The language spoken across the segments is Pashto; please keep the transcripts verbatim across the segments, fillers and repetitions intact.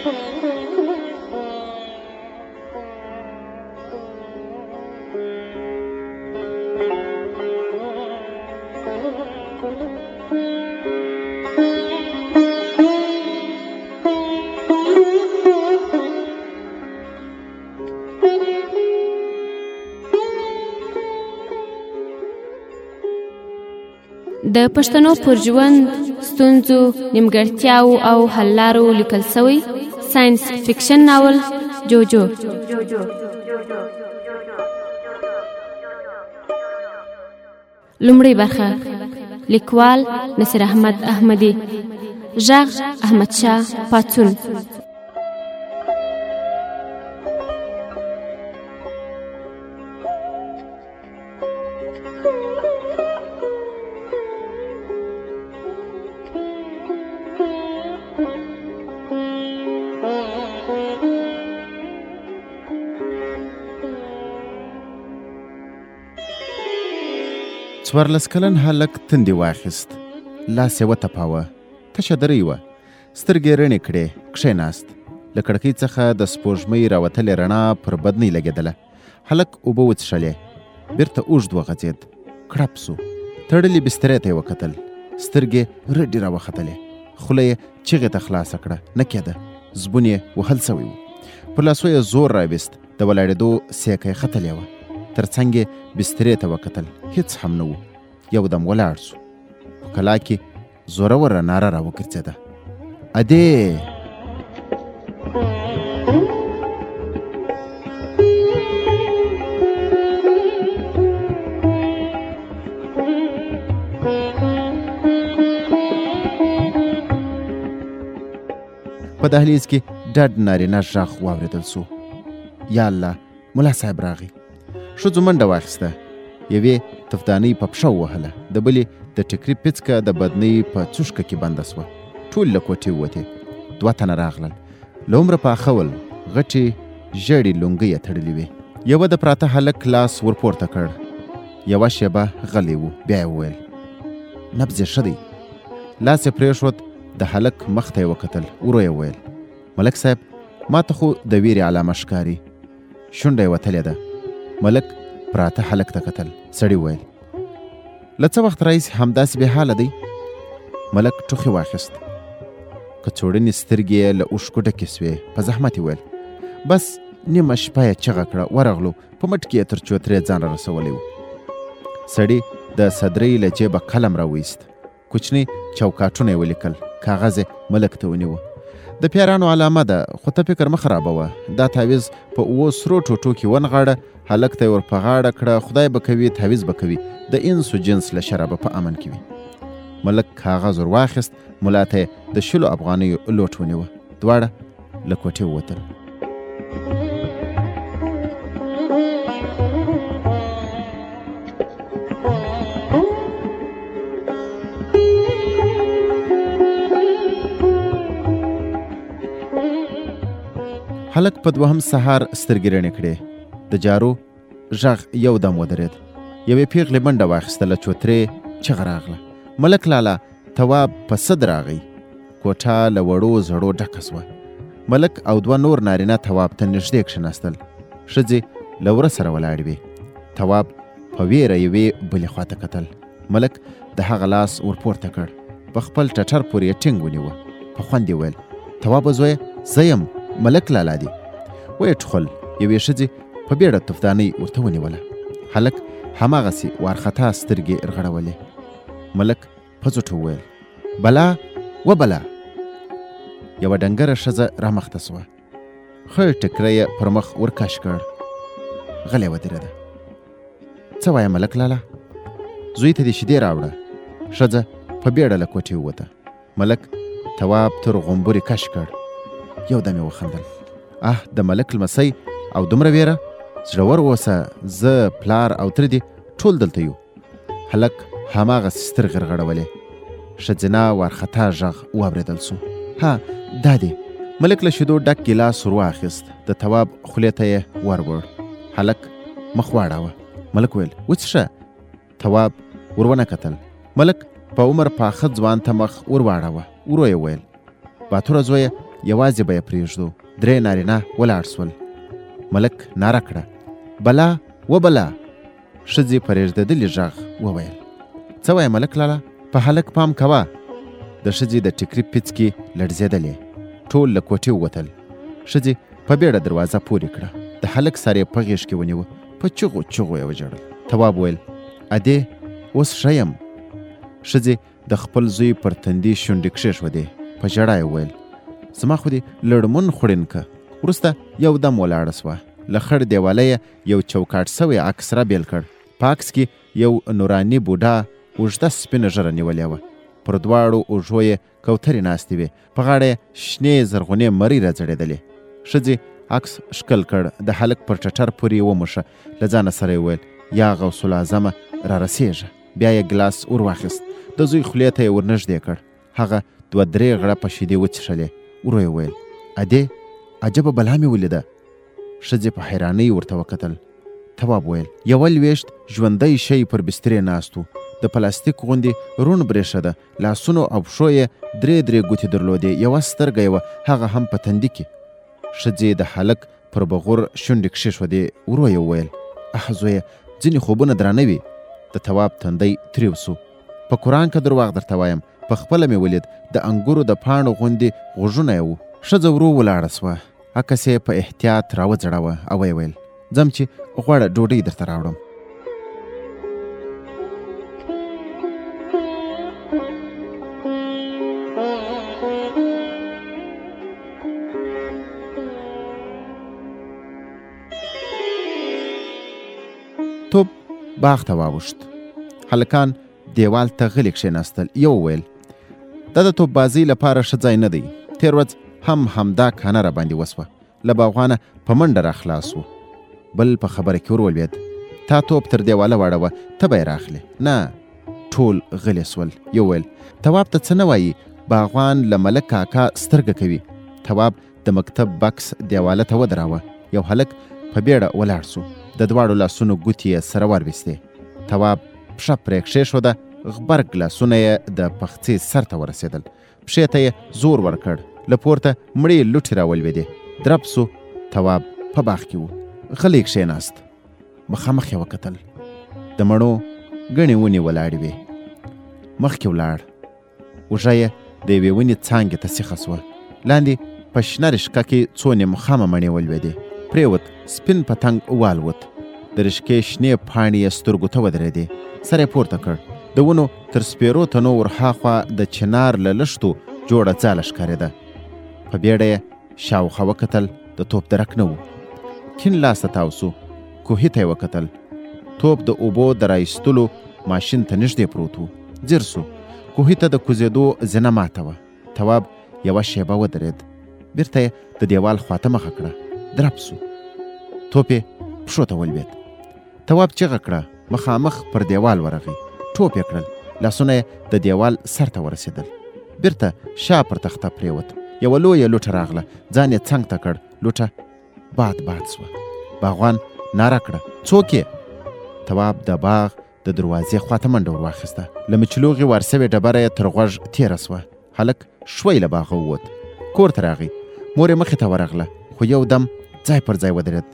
د پښتنو پر ژوند، ستونزو، نیمګړتیاو او حل لارو لیکل شوی ساینس فکشن ناول جوجو. لومړی برخه. لیکوال نصیر احمد احمدی، غږ احمد شاه پاڅون. څوارلس کلن هلک تندې واخیست، لاس یې وتپاوه، تشه درۍ وه، سترګې رڼې کړې، کښېناست. له کړکۍ څخه د سپوږمۍ راوتلې رڼا پر بدنۍ لګېدله. هلک اوبه وڅښلې، بیرته اوږد وغځېد، کړپ سو. تړلې بسترې ته یې وکتل، سترګې رډې راوختلې، خوله یې چغې ته خلاصه کړه، نه کېده، زبون یې وهل سوی و. په لاسو یې زور راویست، د ولاړېدو سیکه یې ختلې وه. تر څنګ یې بسترې ته وکتل، هیڅ هم نه و. یو دم ولاړ سو. په کلا کې زوروره ناره راوګرځېده: ادې! په دهلیز کې ډډ نارینه غږ واورېدل سو: یا الله، ملا صاحب راغی. ښځو منډه واخیسته، یوې تفدانۍ په پښه ووهله، د بلې د ټیکري پیڅکه د بدنۍ په څوشکه کې بنده سوه. ټول له کوټې ووتې. دوه تنه راغلل، له عمره پاخه ول، غټې ژړې لونګۍ یې تړلې وې. یوه د پراته هلک لاس ورپورته کړ، یوه شېبه غلی و، بیا یې وویل: نبض یې ښه دی. لاس یې پرېښود، د هلک مخ ته یې وکتل، ورو یې وویل: ملک صاحب، ما ته خو د ویرې علامه ښکاري. شونډه یې وتلې ده. ملک پراته هلک ته کتل. سړي وویل: له څه وخت راهیسې همداسې بې حاله دی؟ ملک ټوخي واخیست. کڅوړنې سترګې یې له اوښکو ډکې سوې. په زحمت یې ویل: بس نیمه شپه یې چغه کړه، ورغلو، په مټ کې یې تر چوترې ځان را رسولی و. سړي د صدرۍ له جیبه قلم را ویست، کوچني چوکاټونه یې ولیکل، کاغذ یې ملک ته ونیوه. د پیرانو علامه ده، خو ته فکر مه خرابوه. دا تعویز په اوو سرو ټوټو کې ونغاړه، هلک ته یې ور په غاړه کړه، خدای به کوي تعویز به کوي، د انس و جنس له شره به په امن کې وي. ملک کاغذ ور واخیست، ملا ته یې د شلو افغانیو لوټ ونیوه. دواړه له کوټې ووتل. هلک په دوهم سهار سترګې رڼې کړې. د جارو غږ یو دم ودرېد. یوې پیغلې منډه واخیسته، له چوترې چغه راغله: ملک لالا، تواب په صد راغی. کوټه له وړو زړو ډکه سوه. ملک او دوه نور نارینه تواب ته نږدې کښېناستل. ښځې له وره سره ولاړې وې. تواب په ویره یوې بلې خواته کتل. ملک د هغه لاس ورپورته کړ، په خپل ټټر پورې یې ټینګ ونیوه. په خوند یې ویل: توابه زویه، زه یم، ملک لالا دی. ویې ټوخل. یوې ښځې په بیړه تفدانۍ ورته ونیوله. هلک هماغسې وارخطا سترګې رغړولې. ملک په زوټه وویل: بلا و بلا. یوه ډنګره ښځه رامخته سوه. خړ ټکری یې پر مخ ورکش کړ. غلی ودرېده. څه وایه ملک لالا؟ زوی ته دې شیدې راوړه. ښځه په بیړه له کوټې ووته. ملک تواب تر غومبوري کش کړ. یو دم یې وخندل. اه، د ملک لمسی او دومره ویره؟ زړور اوسه، زه پلار او تره دې ټول دلته یو. هلک هماغسې سترګې رغړولې. ښځینه وارخطا غږ واورېدل سو: ها، دا دی. ملک له شیدو ډک ګیلاس ور واخیست، د تواب خولې ته یې ور وړ. هلک مخ واړاوه. ملک ویل: وڅښه. تواب ور ونه کتل. ملک په عمر پاخه ځوان ته مخ ور واړاوه. ورو یې ویل: باتوره زویه، یوازې به یې پرېږدو. درې نارینه ولاړ سول. ملک ناره کړه بلا و بلا. ښځې په رېږدېدلي غږ وویل څه وایې ملک لالا؟ په هلک پام کوه. د ښځې د ټیکري پیڅکې لړزېدلې. ټول له کوټې ووتل. ښځې په بیړه دروازه پورې کړه. د هلک سر یې په غېږ کې ونیوه. په چغو چغو یې وژړل. تواب ویل ادې اوس ښه یم. ښځې د خپل زوی پر تندي شونډې کښېښودې. په ژړا یې وویل زما خو دې لړمون خوړین که. وروسته یو دم ولاړه سوه. له خړ دیواله یې یو چوکاټ سوی عکس را بیل کړ. په عکس کې یو نوراني بوډا اوږده سپینه ږیره نیولې وه. پر دواړو اوږو یې کوترې ناستې وې. په غاړه یې شنې زرغونې مرۍ راځړېدلې. ښځې عکس ښکل کړ. د هلک پر ټټر پورې یې وموښه. له ځانه سره یې وویل یا غوث العظمه را رسېږه. بیا یې ګلاس ور واخیست. د زوی خولې ته یې ورنږدې کړ. هغه دوه درې غړپه شیدې وڅښلې. ورو یې وویل ادې عجبه بلا مې ولیده. ښځې په حیرانۍ ورته وکتل. تواب ویل یوه لویشت ژوندی شی پر بسترې ناست و. د پلاستیک غوندې روڼ برېښه ده. لاسونو او پښو یې درې درې ګوتې درلودې. یوه سترګه یې وه، هغه هم په تندي کې. ښځې د هلک پر بغور شونډې کښېښودې. ورو یې وویل اه زویه ځینې خوبونه درانه وي. د تواب تندی تریو سو. په قرآن که درواغ درته وایم په خپله مې ولید. د انګورو د پاڼو غوندې غوږونه یې وو. ښځه ورو ولاړه سوه. عکس یې په احتیاط راوځړوه او ویې ویل ځم چې غوړه ډوډۍ درته راوړم. توپ باغ ته واوښت. هلکان دیوال ته غلي کښېناستل. یو ویل دا د توپ بازۍ لپاره ښه ځای نه دی. تېر ورځ هم همدا کانه را باندې وسوه. له باغوانه په منډه را خلاص و. بل په خبره کې ور ولوېد تا توپ تر دیواله واړوه ته به یې راخلې. نه ټول غلي سول. یو ویل تواب ته څه نه وایي؟ باغوان له ملک کاکا سترګه کوي. تواب د مکتب بکس دیواله ته ودراوه. یو هلک په بیړه ولاړ سو. د دواړو لاسونو ګوتې یې سره ورویستې. تواب پښه پرې کښېښوده. غبرګ لاسونه یې د پخڅې سر ته ورسېدل. پښې ته یې زور ورکړ. له پورته مړې لوټې راولوېدې. درب سو. تواب په باغ کې و. غلی کښېناست. مخامخ یې وکتل. د مڼو ګڼې ونې ولاړې وې. مخکې ولاړ. اوږه یې د یوې ونې څانګې ته سیخه سوه. لاندې په شنه رشقه کې څو نېمخامه مڼې ولوېدې. پرېوت. سپین پتنګ والوت. د رشقې شنې پاڼې یې سترګو ته ودرېدې. سر یې پورته کړ. د ونو تر سپېرو تنو ورهاخوا د چنار له لښتو جوړه ځاله ښکارېده. په بیړه یې شاوخوا وکتل. د توپ درک نه و. کیڼ لاس ته تاو سو. کوهي ته یې وکتل. توپ د اوبو د رایستلو ماشین ته نږدې پروت و. ځیر سو. کوهي ته د کوزېدو زینه ماته وه. تواب یوه شیبه ودرېد. بیرته یې د دیوال خواته مخه کړه. درب سو. توپ یې پښو ته ولوېد. تواب چیغه کړه. مخامخ پر دیوال ورغی. ټوپ یې کړل. لاسونه یې د دیوال سر ته ورسېدل. بیرته شا پر تخته پرېوت. یوه لویه لوټه راغله. ځان یې څنګ ته کړ. لوټه باد باد سوه. باغوان ناره کړه څوک یې؟ تواب د باغ د دروازې خواته منډه ور واخیسته. له مچلوغې وار سوې ډبره یې تر غوږ تېره سوه. هلک شوی له باغه ووت. کور ته راغی. مور یې مخې ته ورغله خو یو دم ځای پر ځای ودرېد.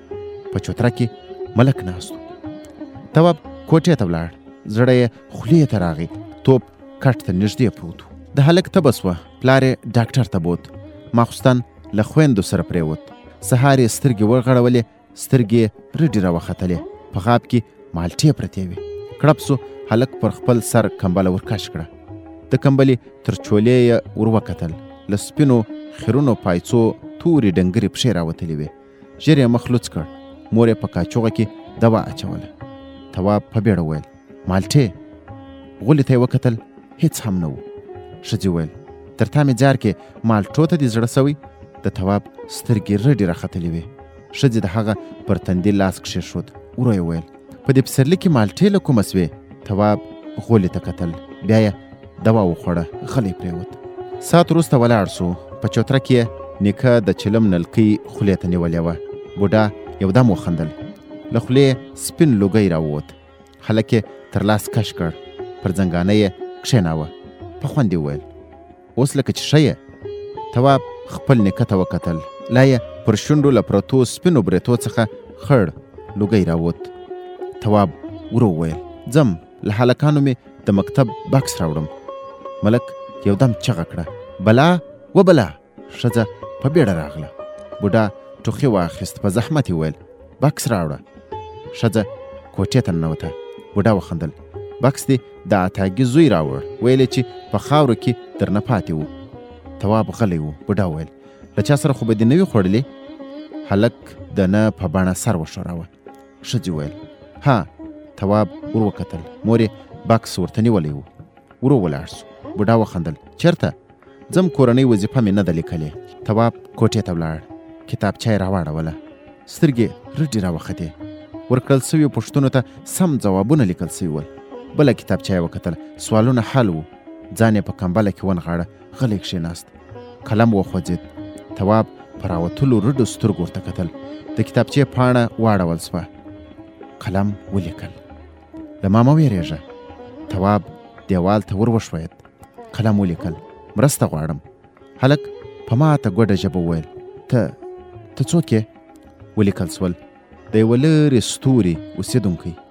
په چوتره کې ملک ناست و. تواب کوټې ته ولاړ. زړه یې خولې ته راغی. توپ کټ ته نږدې پروت و. د هلک تبه سوه. پلار یې ډاکټر ته بوت. ماخوستن له خویندو سره پرېوت. سهار یې سترګې ورغړولې. سترګې یې رډې راوختلې. په غاب کې مالټې پرتې وې. کړپ سو. هلک پر خپل سر کمبله ورکش کړه. د کمبلې تر چولې یې ور وکتل. له سپینو خیرونو پایڅو تورې ډنګرې پښې راوتلې وې. ژر یې مخ لوڅ کړ. مور یې په کاچوغه کې دوا اچوله. تواب په بیړه وویل مالټې. غولي ته یې وکتل. هېڅ هم نه و. ښځې وویل تر تا مې جار کې مالټو ته دې زړه سوی؟ د تواب سترګې رډې راختلې وې. ښځې د هغه پر تندي لاس کښېښود. ورو یې وویل په دې پسرلي کې مالټې له کومه سوې؟ تواب غولي ته کتل. بیا یې دوا وخوړه. غلی پرېوت. ساعت وروسته ولاړ سو. په چوتره کې نیکه د چلم نلکۍ خولې ته نیولې وه. بوډا یو دم وخندل. له خولې سپین لوګی راووت. هلک یې تر لاس کش کړ. پر زنګانه یې کښېناوه. په خوند یې وویل اوس لکه چې ښه یې؟ تواب خپل نیکه ته وکتل. لا یې پر شونډو له پرتو سپینو بریتو څخه خړ لوګی راووت. تواب ورو وویل ځم، له هلکانو مې د مکتب بکس راوړم. ملک یو دم چغه کړه بلا و بلا. ښځه په بیړه راغله. بوډا ټوخي واخیست، په زحمت یې وویل بکس راوړه. ښځه کوټې ته ننوته. بوډا وخندل. بکس دې د عطاګي زوی راوړ، ویلې چې په خاورو کې درنه پاتې وو. تواب غلی و. بوډا وویل له چا سره خو به دې نه وي خوړلې؟ هلک د نه په بڼه سر وښوراوه. ښځې وویل ها. تواب ور وکتل. مور یې بکس ورته نیولی و. ورو ولاړ سو. بوډا وخندل. چېرته ځم، کورنۍ وظیفه مې نه ده لیکلې. تواب کوټې ته ولاړ. کتابچه یې راواړوله. سترګې رډې راوختې. ورکړل سویو پوښتنو ته سم ځوابونه لیکل سوي ول. بله کتابچه یې وکتل. سوالونه حل وو. ځان یې په کمبله کې ونغاړه. غلی کښېناست. قلم وخوځېد. تواب په راوتلو رډو سترګو ورته کتل. د کتابچې پاڼه واړول سوه. قلم ولیکل. له ما مه ویرېږه. تواب دیوال ته ور وښوید. قلم ولیکل. مرسته غواړم. هلک په ماته ګوډه ژبه وویل ته ته څوک یې؟ ولیکل سول د یوه لرې ستوري اوسېدونکی.